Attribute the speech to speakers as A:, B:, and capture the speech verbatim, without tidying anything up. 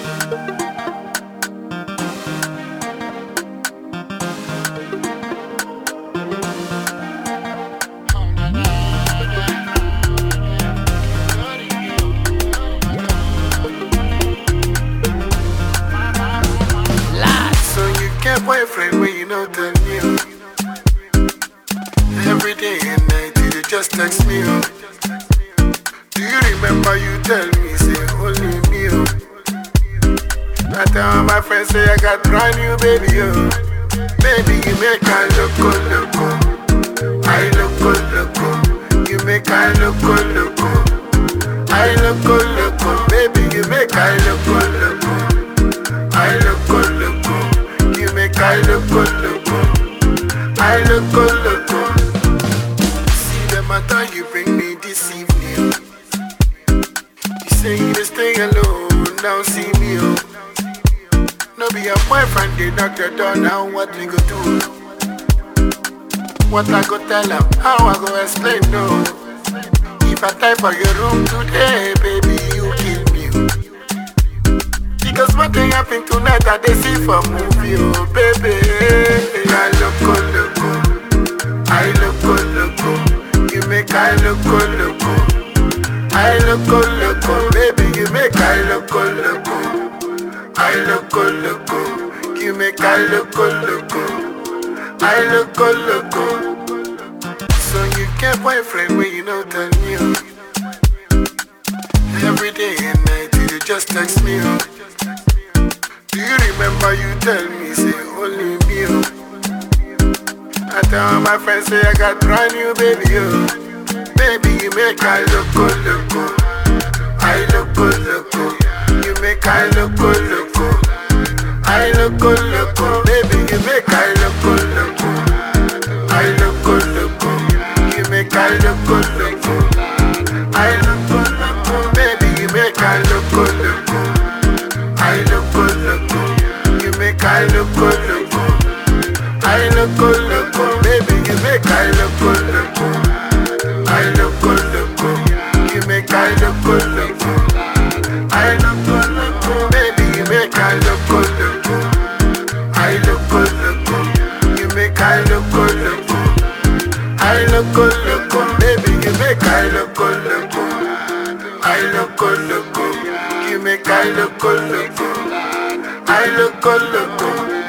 A: Boyfriend, when you know the new. Every day and night, you just text me. Oh. Do you remember you tell me, say, only me? Oh. I tell my friends, say, I got brand new baby. Oh. Baby, you make I loco, loco. I loco, loco. You make I loco, loco. I loco, loco. Baby, you make I loco, loco. I loco, loco. I look good, look good. I look good, look good. See the matter you bring me this evening. You say you just stay alone, now see me. Oh. No be your boyfriend, they knock the door, now what we go do? What I go tell him, how I go explain, no. If I type for your room today, baby, you kill me. Because what thing happen tonight I they see for movie, oh baby. I loco, loco. I loco, loco. You make I loco, loco. I loco, loco. Baby, you make I loco, loco. I loco, loco. You make I loco, loco. I loco, loco. So you get boyfriend when you know the new. Every day and night you just text me. Oh. Do you remember you tell me, say, only me, oh. I tell my friends, say, I got brand new baby, oh. Baby, you make I loco, loco. I loco, loco. You make I loco, loco. I loco, loco. Baby, you make I loco, loco. I loco, loco. You make I loco, loco. I loco, loco. Baby, you make I loco, loco. I loco, loco. You make I loco, loco. I loco, loco. Baby, you make I loco, loco. I loco, loco. You make I loco, loco. I loco, loco. Baby, you make I loco, loco. I loco, loco. You make I loco, loco. I loco, loco. Baby, you make I loco, loco. I loco, loco. You make I loco, loco. I loco, loco.